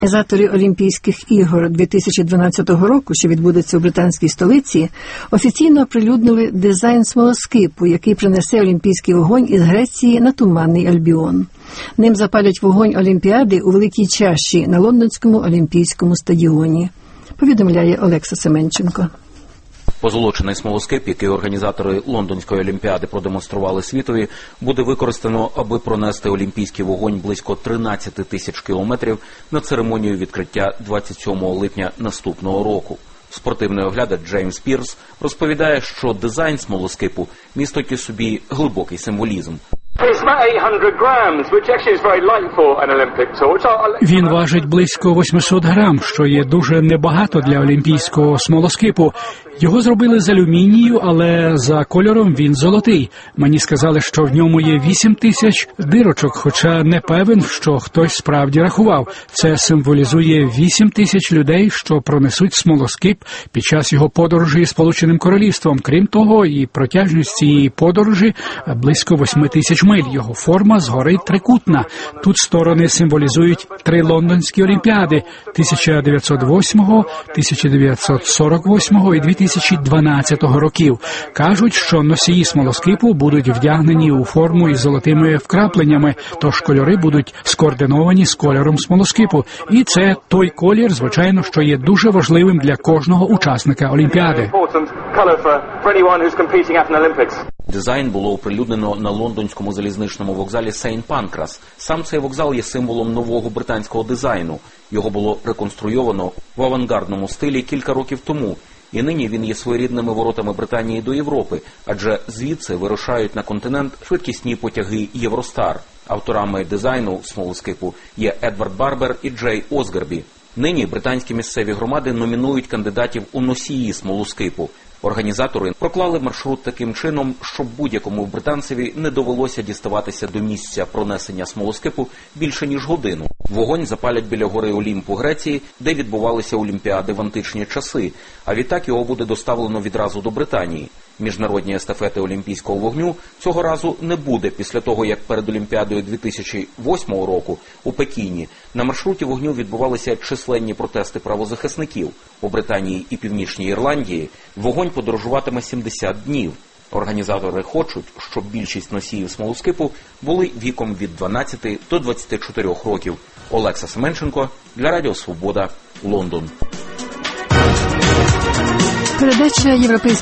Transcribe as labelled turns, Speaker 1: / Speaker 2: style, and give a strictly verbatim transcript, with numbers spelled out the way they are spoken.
Speaker 1: Організатори Олімпійських ігор дві тисячі дванадцятого року, що відбудеться у британській столиці, офіційно оприлюднили дизайн смолоскипу, який принесе олімпійський вогонь із Греції на Туманний Альбіон. Ним запалять вогонь Олімпіади у Великій чаші на Лондонському Олімпійському стадіоні, повідомляє Олекса Семенченко.
Speaker 2: Позолочений смолоскип, який організатори Лондонської Олімпіади продемонстрували світові, буде використано, аби пронести олімпійський вогонь близько тринадцять тисяч кілометрів на церемонію відкриття двадцять сьомого липня наступного року. Спортивний оглядач Джеймс Пірс розповідає, що дизайн смолоскипу містить у собі глибокий символізм.
Speaker 3: Він важить близько восьмисот грам, що є дуже небагато для олімпійського смолоскипу. Його зробили з алюмінію, але за кольором він золотий. Мені сказали, що в ньому є вісім тисяч дирочок, хоча не певен, що хтось справді рахував. Це символізує вісім тисяч людей, що пронесуть смолоскип під час його подорожі Сполученим Королівством. Крім того, і протяжність цієї подорожі близько восьми тисяч миль. Його форма згори трикутна. Тут сторони символізують три лондонські олімпіади – тисяча дев'ятсот восьмого, тисяча дев'ятсот сорок восьмого і дві тисячі дванадцятого років. Кажуть, що носії смолоскипу будуть вдягнені у форму із золотими вкрапленнями, тож кольори будуть скоординовані з кольором смолоскипу. І це той колір, звичайно, що є дуже важливим для кожного учасника Олімпіади.
Speaker 2: Дизайн було оприлюднено на лондонському залізничному вокзалі Сейнт Панкрас. Сам цей вокзал є символом нового британського дизайну. Його було реконструйовано в авангардному стилі кілька років тому. І нині він є своєрідними воротами Британії до Європи, адже звідси вирушають на континент швидкісні потяги Євростар. Авторами дизайну смолоскипу є Едвард Барбер і Джей Осгарбі. Нині британські місцеві громади номінують кандидатів у носії смолоскипу. Організатори проклали маршрут таким чином, щоб будь-якому британцеві не довелося діставатися до місця пронесення смолоскипу більше ніж годину. Вогонь запалять біля гори Олімп у Греції, де відбувалися Олімпіади в античні часи, а відтак його буде доставлено відразу до Британії. Міжнародні естафети олімпійського вогню цього разу не буде після того, як перед Олімпіадою дві тисячі восьмого року у Пекіні на маршруті вогню відбувалися численні протести правозахисників. У Британії і Північній Ірландії вогонь подорожуватиме сімдесят днів. Організатори хочуть, щоб більшість носіїв смолоскипу були віком від дванадцяти до двадцяти чотирьох років. Олекса Семенченко для Радіо Свобода, Лондон.
Speaker 1: Передача «Європейська